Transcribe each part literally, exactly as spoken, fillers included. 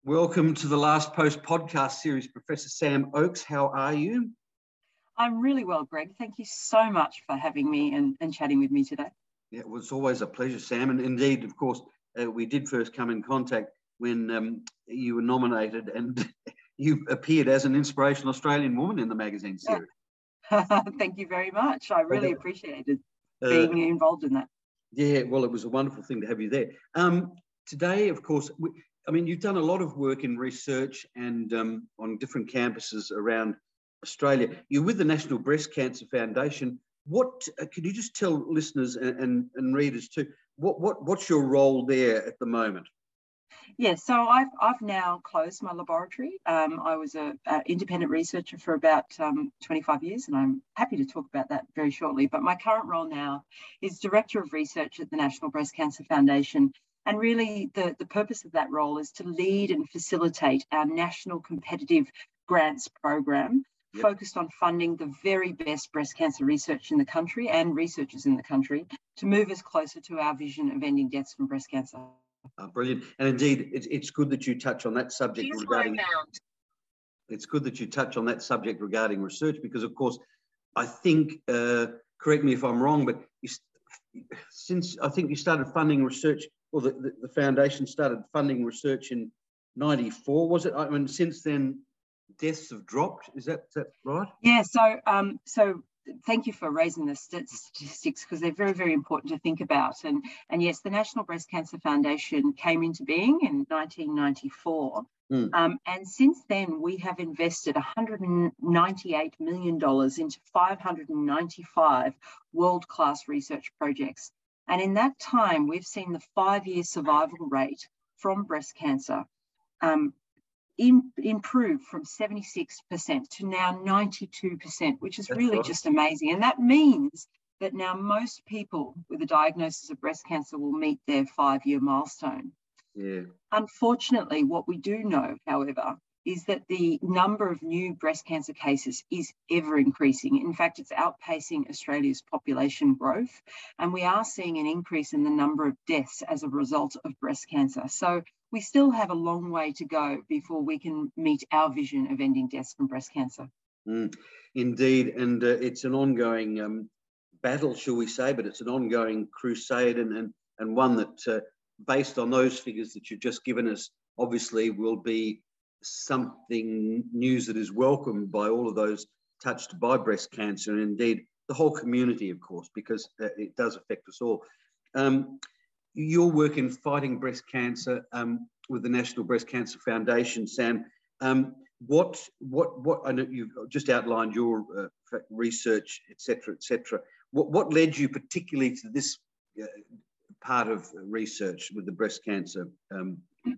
Welcome to the Last Post podcast series, Professor Sam Oakes. How are you? I'm really well, Greg. Thank you so much for having me and, and chatting with me today. Yeah, well, it's always a pleasure, Sam. And indeed, of course, uh, we did first come in contact when um, you were nominated and you appeared as an inspirational Australian woman in the magazine series. Thank you very much. I really uh, appreciated being uh, involved in that. Yeah, well, it was a wonderful thing to have you there. Um, today, of course, we, I mean, you've done a lot of work in research and um, on different campuses around Australia. You're with the National Breast Cancer Foundation. What uh, can you just tell listeners and, and, and readers too? What what what's your role there at the moment? Yeah, so I've I've now closed my laboratory. Um, I was an independent researcher for about um, twenty-five years, and I'm happy to talk about that very shortly. But my current role now is Director of Research at the National Breast Cancer Foundation. And really, the, the purpose of that role is to lead and facilitate our national competitive grants program, yep. focused on funding the very best breast cancer research in the country and researchers in the country to move us closer to our vision of ending deaths from breast cancer. Oh, brilliant. And indeed, it's, it's good that you touch on that subject Here's regarding... It's good that you touch on that subject regarding research because, of course, I think, uh, correct me if I'm wrong, but you, since I think you started funding research, or the, the, the foundation started funding research in ninety-four, was it? I mean, since then, deaths have dropped. Is that, is that right? Yeah, so, um, so thank you for raising the statistics because they're very, very important to think about. And, and yes, the National Breast Cancer Foundation came into being in nineteen ninety-four. Mm. Um, and since then, we have invested one hundred ninety-eight million dollars into five hundred ninety-five world-class research projects. And in that time, we've seen the five-year survival rate from breast cancer um, in, improve from seventy-six percent to now ninety-two percent, which is That's really right. just amazing. And that means that now most people with a diagnosis of breast cancer will meet their five-year milestone. Yeah. Unfortunately, what we do know, however, is that the number of new breast cancer cases is ever increasing. In fact, it's outpacing Australia's population growth, and we are seeing an increase in the number of deaths as a result of breast cancer. So we still have a long way to go before we can meet our vision of ending deaths from breast cancer. Mm, indeed, and uh, it's an ongoing um, battle, shall we say, but it's an ongoing crusade and, and, and one that, uh, based on those figures that you've just given us, obviously will be something news that is welcomed by all of those touched by breast cancer and indeed the whole community, of course, because uh, it does affect us all. Um, your work in fighting breast cancer um, with the National Breast Cancer Foundation, Sam, um, what, what, what, I know you've just outlined your uh, research, et cetera, et cetera. What, what led you particularly to this uh, part of research with the breast cancer? Um,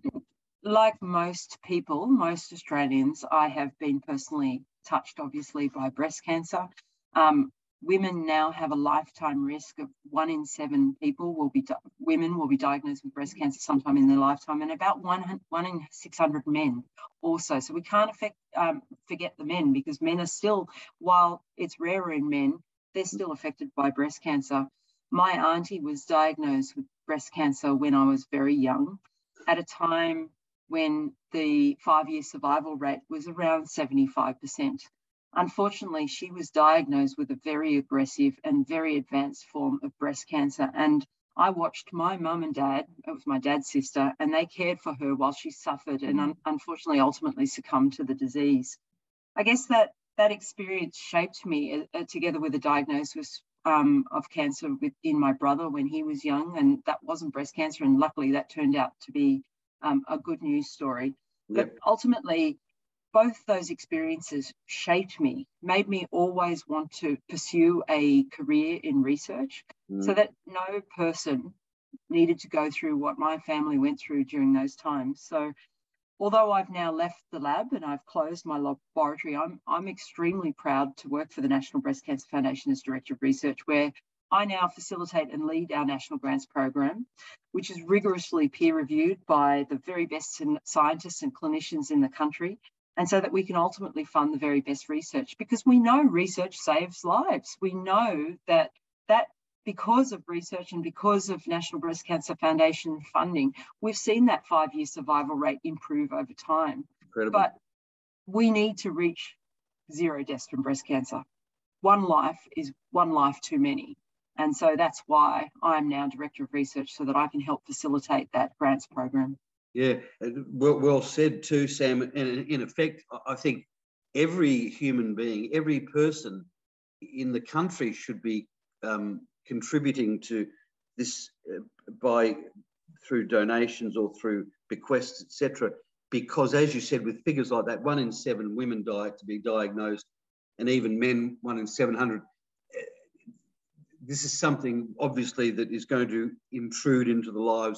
Like most people, most Australians, I have been personally touched, obviously, by breast cancer. Um, women now have a lifetime risk of one in seven people will be women will be diagnosed with breast cancer sometime in their lifetime, and about one one in six hundred men also. So we can't affect, um, forget the men because men are still, while it's rarer in men, they're still affected by breast cancer. My auntie was diagnosed with breast cancer when I was very young, at a time when the five-year survival rate was around seventy-five percent. Unfortunately, she was diagnosed with a very aggressive and very advanced form of breast cancer. And I watched my mum and dad, it was my dad's sister, and they cared for her while she suffered and un- unfortunately ultimately succumbed to the disease. I guess that that experience shaped me uh, together with a diagnosis um, of cancer within my brother when he was young, and that wasn't breast cancer, and luckily that turned out to be Um, a good news story. But yep. ultimately, both those experiences shaped me, made me always want to pursue a career in research mm. so that no person needed to go through what my family went through during those times. So although I've now left the lab and I've closed my laboratory, I'm, I'm extremely proud to work for the National Breast Cancer Foundation as Director of Research, where I now facilitate and lead our national grants program, which is rigorously peer-reviewed by the very best scientists and clinicians in the country, and so that we can ultimately fund the very best research, because we know research saves lives. We know that that because of research and because of National Breast Cancer Foundation funding, we've seen that five-year survival rate improve over time. Incredible. But we need to reach zero deaths from breast cancer. One life is one life too many. And so that's why I'm now Director of Research, so that I can help facilitate that grants program. Yeah, well, well said too, Sam. And in effect, I think every human being, every person in the country should be um, contributing to this uh, by through donations or through bequests, et cetera. Because, as you said, with figures like that, one in seven women die to be diagnosed, and even men, one in seven hundred. This is something, obviously, that is going to intrude into the lives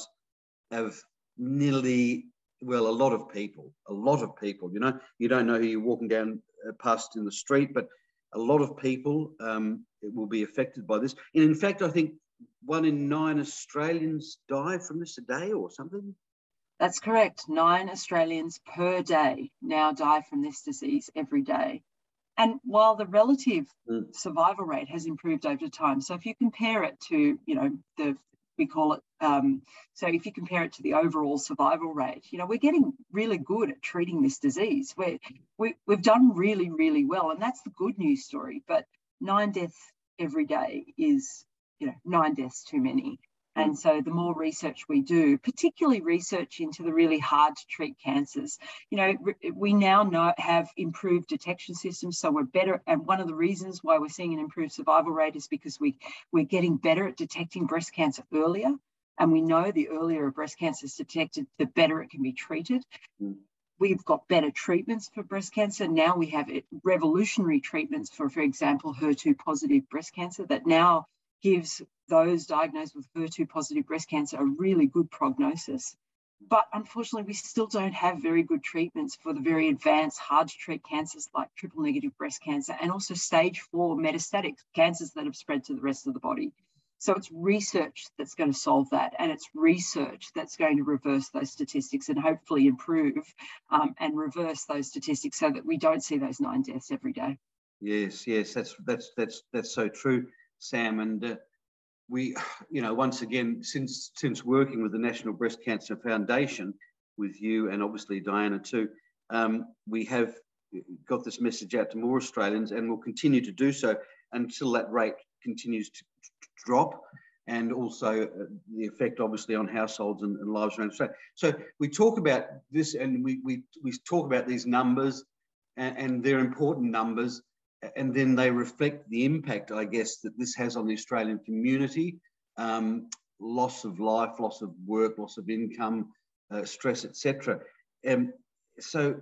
of nearly, well, a lot of people, a lot of people. You know, you don't know who you're walking down uh, past in the street, but a lot of people um, will be affected by this. And in fact, I think one in nine Australians die from this a day or something. That's correct. Nine Australians per day now die from this disease every day. And while the relative mm. survival rate has improved over time, so if you compare it to, you know, the, we call it, um, so if you compare it to the overall survival rate, you know, we're getting really good at treating this disease. We're, we, we've done really, really well. And that's the good news story. But nine deaths every day is, you know, nine deaths too many. And so the more research we do, particularly research into the really hard to treat cancers, you know, we now know have improved detection systems. So we're better. And one of the reasons why we're seeing an improved survival rate is because we, we're getting better at detecting breast cancer earlier. And we know the earlier a breast cancer is detected, the better it can be treated. Mm. We've got better treatments for breast cancer. Now we have revolutionary treatments for, for example, H E R two positive breast cancer that now gives those diagnosed with H E R two positive breast cancer a really good prognosis. But unfortunately, we still don't have very good treatments for the very advanced, hard to treat cancers like triple negative breast cancer and also stage four metastatic cancers that have spread to the rest of the body. So it's research that's going to solve that, and it's research that's going to reverse those statistics and hopefully improve um, and reverse those statistics so that we don't see those nine deaths every day. Yes, yes, that's that's that's that's so true, Sam. And uh, we, you know, once again, since since working with the National Breast Cancer Foundation, with you and obviously Diana too, um, we have got this message out to more Australians, and will continue to do so until that rate continues to drop, and also uh, the effect obviously on households and, and lives around Australia. So we talk about this, and we we we talk about these numbers, and, and they're important numbers. And then they reflect the impact, I guess, that this has on the Australian community, um, loss of life, loss of work, loss of income, uh, stress, et cetera. Um, so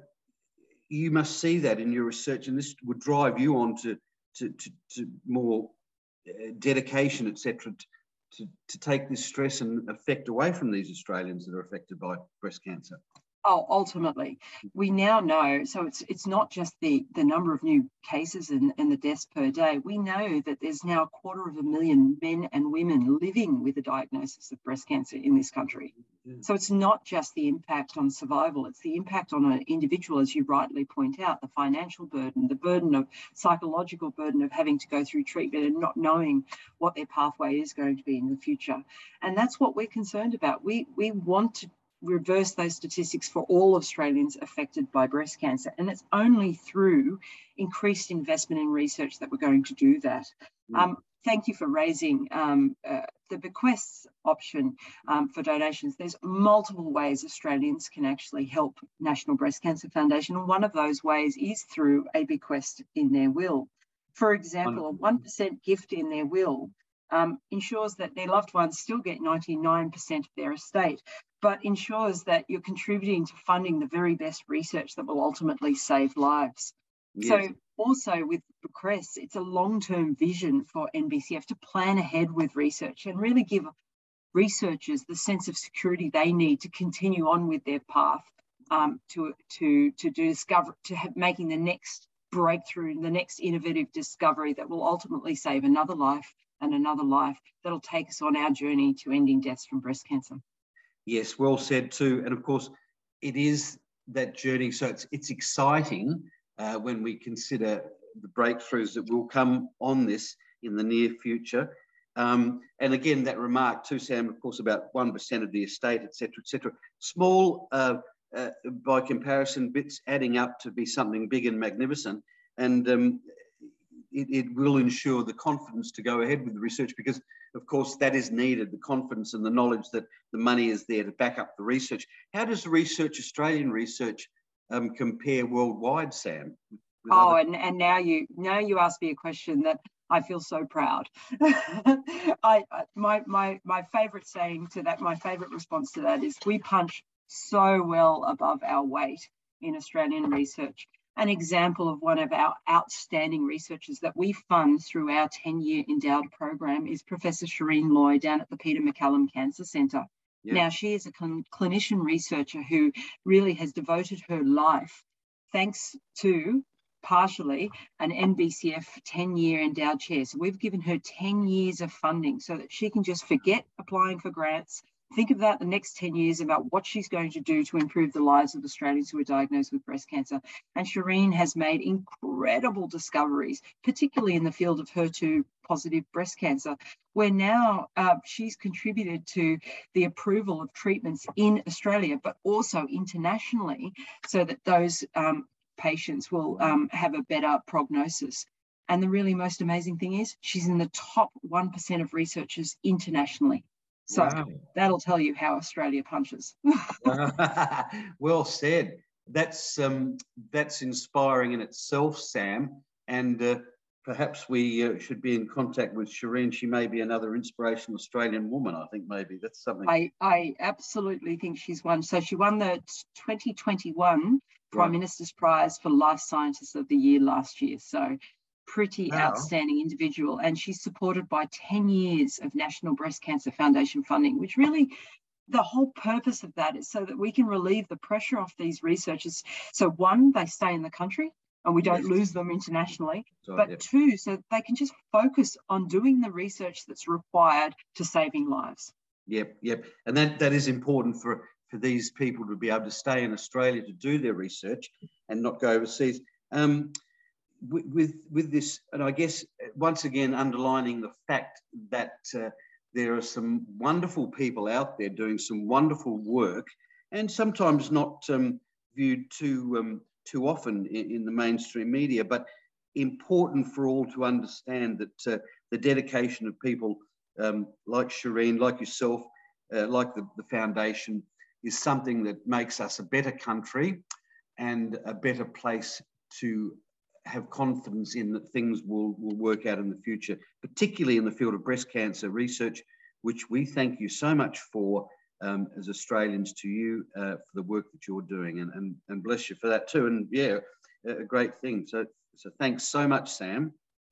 you must see that in your research, and this would drive you on to, to, to, to more uh, dedication, et cetera, to, to take this stress and effect away from these Australians that are affected by breast cancer. Oh, ultimately, we now know, so it's it's not just the, the number of new cases and, and the deaths per day. We know that there's now a quarter of a million men and women living with a diagnosis of breast cancer in this country. Yeah. So it's not just the impact on survival, it's the impact on an individual, as you rightly point out, the financial burden, the burden of psychological burden of having to go through treatment and not knowing what their pathway is going to be in the future. And that's what we're concerned about. We, we want to reverse those statistics for all Australians affected by breast cancer. And it's only through increased investment in research that we're going to do that. Mm. Um, thank you for raising um, uh, the bequests option um, for donations. There's multiple ways Australians can actually help National Breast Cancer Foundation. And one of those ways is through a bequest in their will. For example, a one percent gift in their will Um, ensures that their loved ones still get ninety-nine percent of their estate, but ensures that you're contributing to funding the very best research that will ultimately save lives. Yes. So also with bequests, it's a long-term vision for N B C F to plan ahead with research and really give researchers the sense of security they need to continue on with their path um, to, to, to discover, to have, making the next breakthrough, the next innovative discovery that will ultimately save another life and another life that'll take us on our journey to ending deaths from breast cancer. Yes, well said too. And of course, it is that journey. So it's, it's exciting uh, when we consider the breakthroughs that will come on this in the near future. Um, and again, that remark too, Sam, of course, about one percent of the estate, et cetera, et cetera. Small, uh, uh, by comparison, bits adding up to be something big and magnificent. And um, it, it will ensure the confidence to go ahead with the research, because, of course, that is needed, the confidence and the knowledge that the money is there to back up the research. How does the research, Australian research, um, compare worldwide, Sam? Oh, other... and, and now you now you ask me a question that I feel so proud. I my my my favourite saying to that, my favourite response to that is, we punch so well above our weight in Australian research. An example of one of our outstanding researchers that we fund through our ten-year endowed program is Professor Shireen Loy down at the Peter MacCallum Cancer Centre. Yeah. Now, she is a cl- clinician researcher who really has devoted her life, thanks to partially an N B C F ten-year endowed chair. So we've given her ten years of funding so that she can just forget applying for grants, think about the next ten years about what she's going to do to improve the lives of Australians who are diagnosed with breast cancer. And Shireen has made incredible discoveries, particularly in the field of H E R two positive breast cancer, where now uh, she's contributed to the approval of treatments in Australia, but also internationally, so that those um, patients will um, have a better prognosis. And the really most amazing thing is she's in the top one percent of researchers internationally. So wow. That'll tell you how Australia punches. Well said. That's um, that's inspiring in itself, Sam. And uh, perhaps we uh, should be in contact with Shireen. She may be another inspirational Australian woman. I think maybe that's something. I, I absolutely think she's one. So she won the twenty twenty-one Prime right. Minister's Prize for Life Scientist of the Year last year. So pretty wow. outstanding individual. And she's supported by ten years of National Breast Cancer Foundation funding, which really, the whole purpose of that is so that we can relieve the pressure off these researchers. So one, they stay in the country and we don't yes. lose them internationally. So, but yep. two, so they can just focus on doing the research that's required to saving lives. Yep, yep. And that, that is important for, for these people to be able to stay in Australia to do their research and not go overseas. Um, with, with, with this, and I guess, once again, underlining the fact that uh, there are some wonderful people out there doing some wonderful work, and sometimes not um, viewed too, um, too often in, in the mainstream media, but important for all to understand that uh, the dedication of people um, like Shireen, like yourself, uh, like the, the foundation, is something that makes us a better country and a better place to have confidence in that things will, will work out in the future, particularly in the field of breast cancer research, which we thank you so much for um, as Australians, to you uh, for the work that you're doing, and, and, and bless you for that too. And yeah, a great thing. So, so thanks so much, Sam.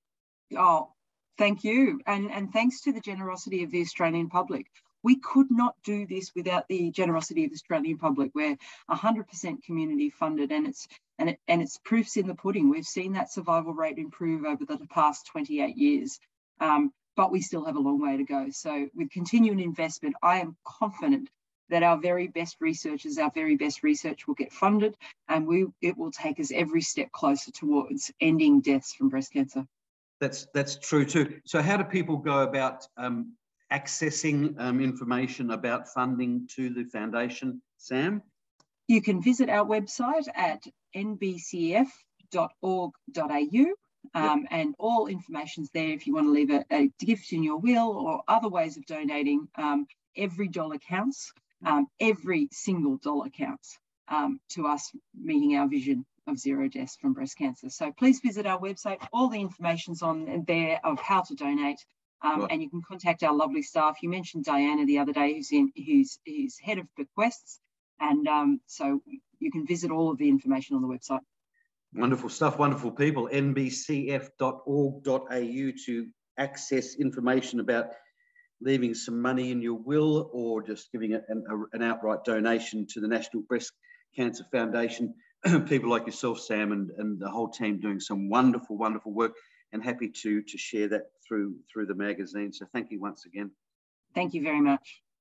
Oh, thank you. And, and thanks to the generosity of the Australian public. We could not do this without the generosity of the Australian public. We're one hundred percent community funded, and it's and it, and it's proofs in the pudding. We've seen that survival rate improve over the past twenty-eight years, um, but we still have a long way to go. So with continuing investment, I am confident that our very best researchers, our very best research will get funded, and we it will take us every step closer towards ending deaths from breast cancer. That's that's true too. So how do people go about um, accessing um, information about funding to the foundation, Sam? You can visit our website at n b c f dot org dot a u, um, yep. and all information's there if you want to leave a, a gift in your will or other ways of donating. Um, every dollar counts. Um, every single dollar counts um, to us meeting our vision of zero deaths from breast cancer. So please visit our website. All the information's on there of how to donate. Um, right. And you can contact our lovely staff. You mentioned Diana the other day, who's in, who's, who's head of bequests, and um, so you can visit all of the information on the website. Wonderful stuff, wonderful people. n b c f dot org dot a u to access information about leaving some money in your will or just giving a, an, a, an outright donation to the National Breast Cancer Foundation. People like yourself, Sam, and, and the whole team doing some wonderful, wonderful work. And happy to, to share that through, through the magazine. So thank you once again. Thank you very much.